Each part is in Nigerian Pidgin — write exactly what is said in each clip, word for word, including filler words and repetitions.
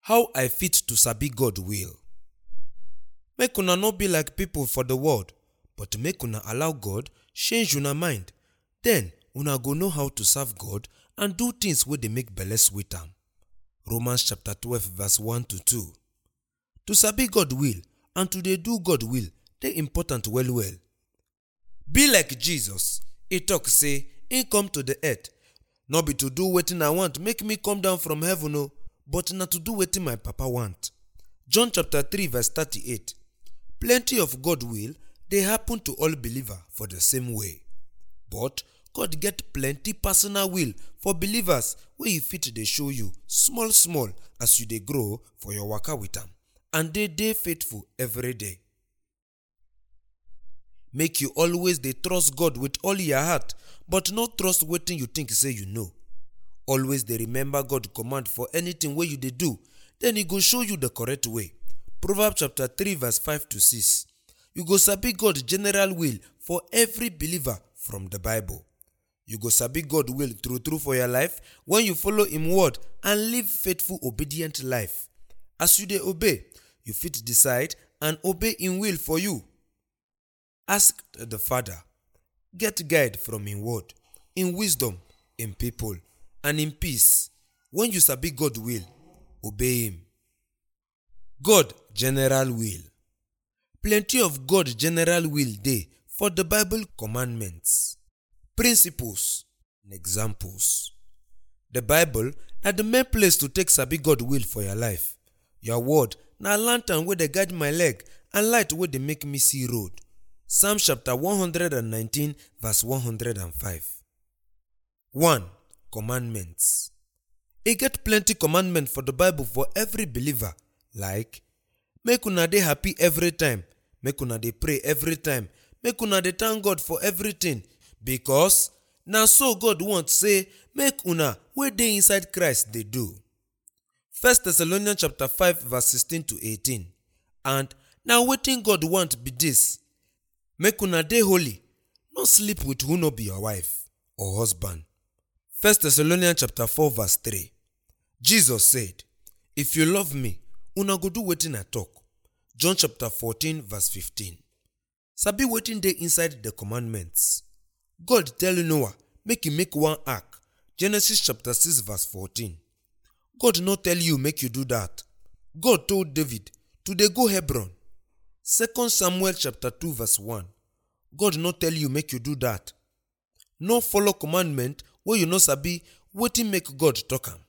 How I fit to sabi God will. Make una no be like people for the world, but make una allow God change una mind. Then una go know how to serve God and do things wey dey make belle sweet am. Romans chapter twelve verse one to two. To sabi God will and to dey do God will dey important well well. Be like Jesus. He talk say he come to the earth no be to do wetin I want make me come down from heaven o, but na to do wetin my papa want. John chapter three verse thirty-eight. Plenty of God will dey happen to all believers for the same way. But God get plenty personal will for believers wey He fit dey show you small small as you dey grow for your waka with am and dey dey faithful every day. Make you always dey trust God with all your heart, but not trust wetin you think say you know. Always dey remember God command for anything wey you dey do, then He go show you the correct way. Proverbs chapter three verse five to six. You go sabi God general will for every believer from the Bible. You go sabi God will true true for your life when you follow Him word and live faithful obedient life. As you dey obey, you fit decide and obey Him will for you. Ask the Father. Get guide from Him word, in wisdom, in people, and in peace. When you sabi God will, obey Him. God general will. Plenty of God general will dey for the Bible commandments, principles, and examples. The Bible na the main place to take sabi God will for your life. Your word na lantern wey dey guide my leg and light wey dey make me see road. Psalm chapter one hundred nineteen verse one hundred five. one. Commandments. E get plenty commandments for the Bible for every believer, like make una dey happy every time, make una dey pray every time, make una dey thank God for everything, because na so God want say make una wey dey inside Christ dey do. First Thessalonians chapter five verse sixteen to eighteen. And na wetin God want be this: make una dey holy, no sleep with who no be your wife or husband. First Thessalonians chapter four verse three. Jesus said, if you love me, una go do wetin I talk. John chapter fourteen verse fifteen. Sabi wetin dey inside the commandments. God tell Noah make he make one ark. Genesis chapter six verse fourteen. God no tell you make you do that. God told David to dey go Hebron. Second Samuel chapter two verse one. God no tell you make you do that. No follow commandment wey you no sabi wetin make God talk am.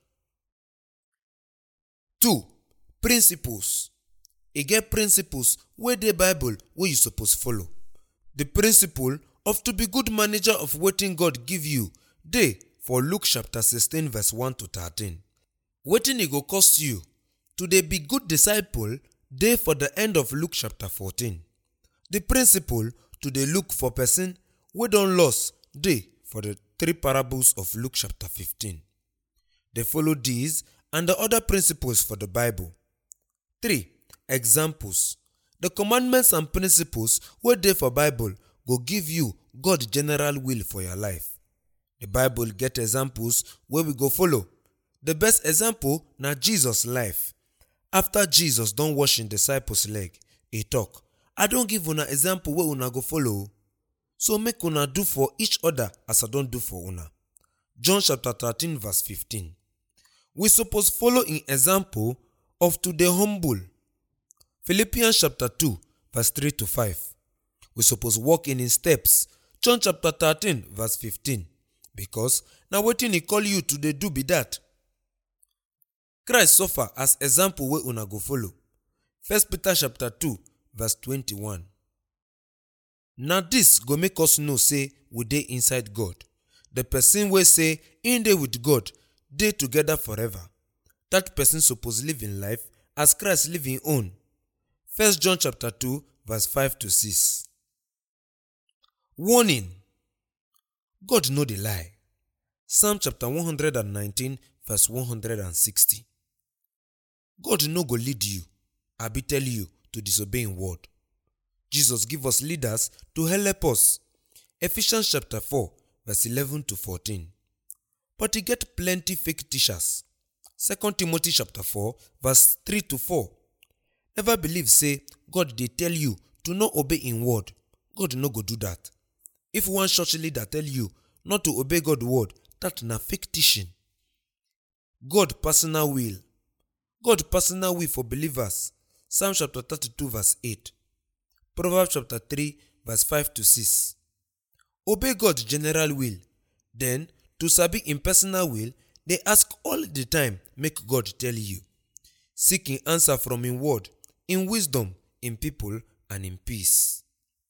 two. Principles. E get principles wey dey Bible wey you suppose follow. The principle of to be good manager of wetin God give you dey for Luke chapter sixteen verse one to thirteen. Wetin e go cost you to dey be good disciple dey for the end of Luke chapter fourteen. The principle to dey look for person wey don lost dey for the three parables of Luke chapter fifteen. They follow these and the other principles for the Bible. three. Examples. The commandments and principles wey dey for Bible go give you God general will for your life. The Bible get examples wey we go follow. The best example na Jesus' life. After Jesus don wash Him disciples' leg, He talk, I don give una example wey una go follow. So make una do for each other as I don do for una. John chapter thirteen verse fifteen. We suppose follow in example of to dey humble. Philippians chapter two verse three to five. We suppose walk in His steps. John chapter thirteen verse fifteen. Because na wetin He call you to dey do be that. Christ suffer as example wey una go follow. First Peter chapter two verse twenty-one. Na this go make us know say we dey inside God. The person wey say in dey with God dey together forever. That person suppose live in life as Christ live in own. First John chapter two verse five to six. Warning. God no dey lie. Psalm chapter one hundred nineteen verse one hundred sixty. God no go lead you, abi tell you to disobey Him word. Jesus give us leaders to help us. Ephesians chapter four verse eleven to fourteen. But He get plenty fake teachers. Second Timothy chapter four verse three to four. Never believe say God dey tell you to not obey in word. God no go do that. If one church leader tell you not to obey God's word, that na fake teaching. God personal will. God personal will for believers. Psalm chapter thirty-two verse eight. Proverbs chapter three verse five to six. Obey God's general will. Then, to sabi in personal will, they ask all the time, make God tell you. Seeking answer from in word, in wisdom, in people, and in peace.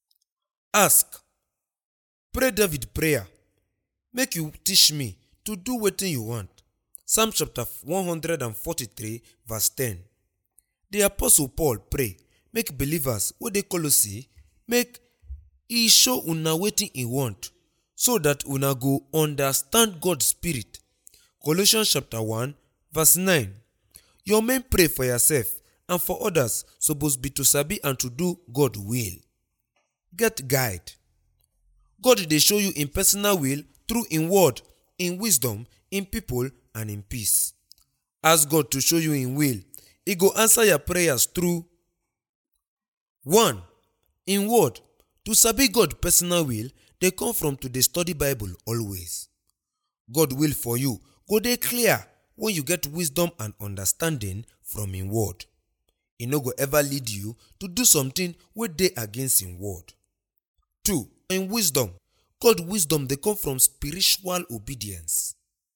Ask. Pray David prayer. Make you teach me to do wetin you want. Psalm chapter one forty-three verse ten. The apostle Paul pray, make believers wey dey Colossae, make e show una wetin e want, so that una go understand God's spirit. Colossians chapter one verse nine. Your main pray for yourself and for others suppose be to sabi and to do God will. Get guide. God dey show you in personal will through in word, in wisdom, in people, and in peace. Ask God to show you in will. He go answer your prayers through one. In word. To sabi God personal will, they come from to dey study Bible always. God will for you go dey clear when you get wisdom and understanding from in word. He no go ever lead you to do something wey dey against in word. Two. In wisdom. God wisdom dey come from spiritual obedience.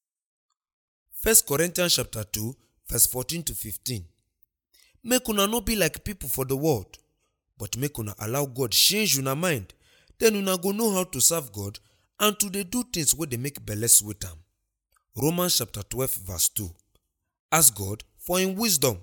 First Corinthians chapter two verse fourteen to fifteen. Make una no be like people for the world, but make una allow God change una mind. Then una go know how to serve God and to dey do things wey dey make belle sweet am. Romans chapter twelve verse two. Ask God for in wisdom.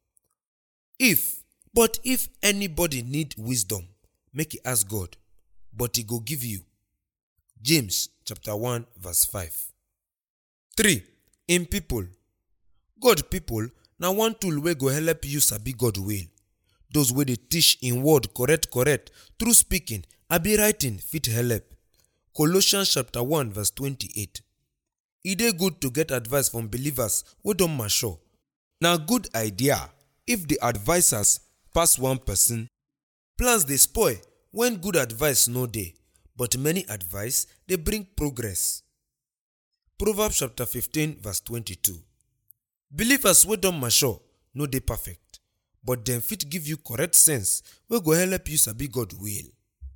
If, but if anybody need wisdom, make he ask God, but he go give you. James chapter one verse five. Three. In people. God people na one tool wey go help you sabi God will. Those wey dey teach in word correct correct through speaking abi writing fit help. Colossians chapter one verse twenty-eight. E dey good to get advice from believers wey don mature. Na good idea if the advisers pass one person. Plans dey spoil when good advice no dey, but many advice dey bring progress. Proverbs chapter fifteen verse twenty-two. Believers wey don mature no dey perfect, but dem fit give you correct sense wey go help you sabi God will.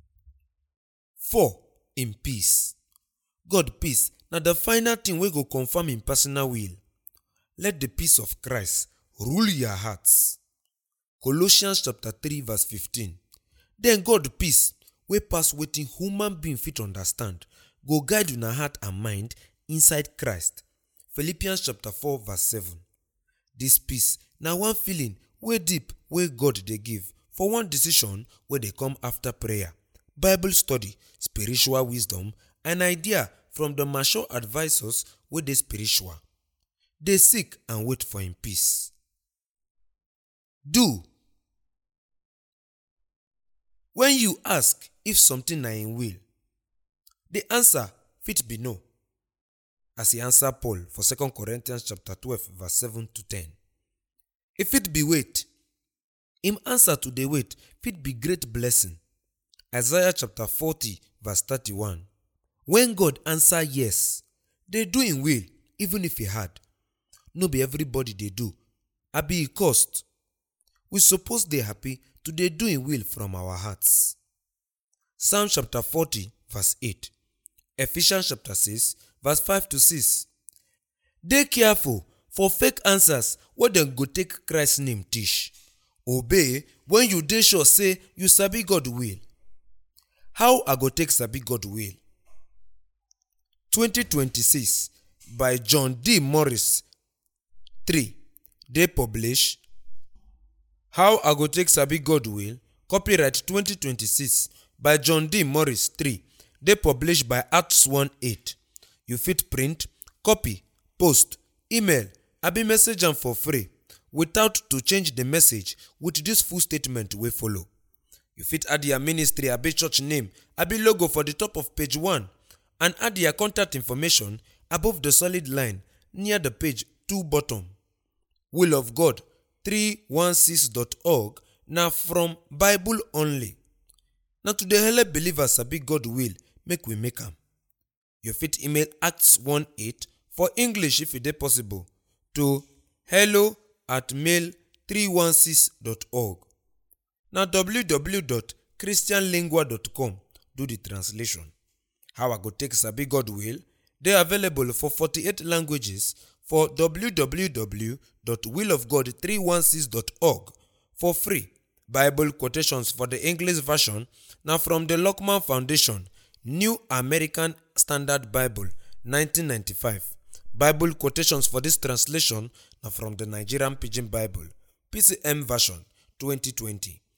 Four. In peace. God peace na the final thing wey go confirm in personal will. Let the peace of Christ rule your hearts. Colossians chapter three verse fifteen. Then God peace wey pass wetin human being fit understand go guide una heart and mind inside Christ. Philippians chapter four verse seven. This peace na one feeling wey deep wey God dey give for one decision wey dey come after prayer, Bible study, spiritual wisdom, and idea from the mature advisors wey dey spiritual. Dey seek and wait for him peace. Do. When you ask if something na in will, the answer fit be no, as he answer Paul for Second Corinthians chapter twelve verse seven to ten. If fit be wait, him answer to the wait fit be great blessing. Isaiah chapter forty verse thirty-one. When God answer yes, they do him will even if he hard. No be everybody they do, abi e cost. We suppose dey happy to dey do him will from our hearts. Psalm chapter forty verse eight. Ephesians chapter six verse five to six. Dey careful for fake answers wey dem go take Christ's name teach. Obey when you dey sure say you sabi God will. How I go take sabi God will? twenty twenty-six by John D. Morris. three. Dey publish. How I go take sabi God will? Copyright twenty twenty-six by John D. Morris. three. Dey published by Acts one eight. You fit print, copy, post, email, abi message am for free without to change the message with this full statement wey follow. You fit add your ministry abi church name abi logo for the top of page one and add your contact information above the solid line near the page two bottom. Will of God three one six dot org na from Bible only. Na to dey help believers sabi God will make we make am. You fit email acts eighteen for English if e dey possible to hello at mail three one six dot org. Na w w w dot christian lingua dot com do the translation. How I go take sabi God will dey available for forty-eight languages for w w w dot will of god three one six dot org for free. Bible quotations for the English version na from the Lockman Foundation, New American Standard Bible, nineteen ninety-five. Bible quotations for this translation na from the Nigerian Pidgin Bible, P C M version, twenty twenty.